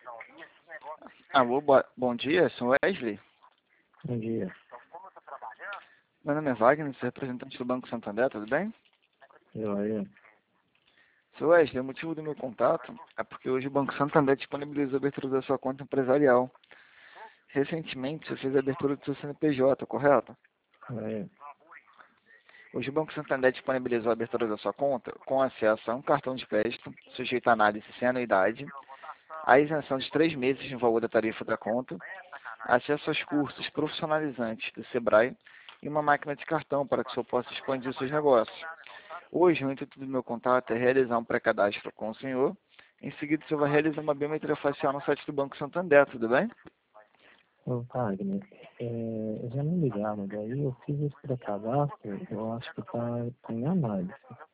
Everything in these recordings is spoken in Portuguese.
Alô, bom dia, sou Wesley. Bom dia. Meu nome é Wagner, sou representante do Banco Santander, tudo bem? Joia. Sou Wesley, o motivo do meu contato é porque hoje o Banco Santander disponibilizou a abertura da sua conta empresarial. Recentemente, você fez a abertura do seu CNPJ, correto? Joia. Hoje o Banco Santander disponibilizou a abertura da sua conta com acesso a um cartão de crédito, sujeito a análise sem anuidade, a isenção de 3 meses no valor da tarifa da conta, acesso aos cursos profissionalizantes do Sebrae e uma máquina de cartão para que o senhor possa expandir seus negócios. Hoje, o intuito do meu contato é realizar um pré-cadastro com o senhor. Em seguida, o senhor vai realizar uma biometria facial no site do Banco Santander, tudo bem? Ô, Wagner, já me ligaram, daí eu fiz esse pré-cadastro, eu acho que tá em análise.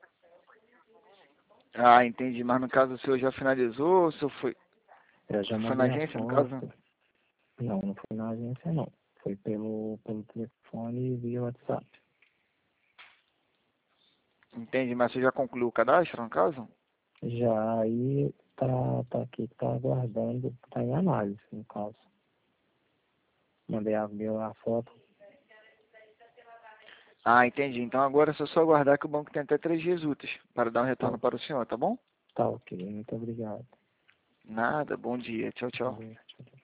Ah, entendi. Mas no caso, o senhor já finalizou ou o senhor Eu já foi na mandei a agência, no caso? foto. Não foi na agência, não. Foi pelo telefone e via WhatsApp. Entendi. Mas o senhor já concluiu o cadastro, no caso? Já aí tá aqui, tá aguardando, tá em análise, no caso. Mandei a foto. Ah, entendi. Então agora é só aguardar que o banco tem até 3 dias úteis para dar um Tá, retorno para o senhor, tá bom? tá ok, muito obrigado. Nada, bom dia. Tchau, tchau. Valeu, tchau, tchau.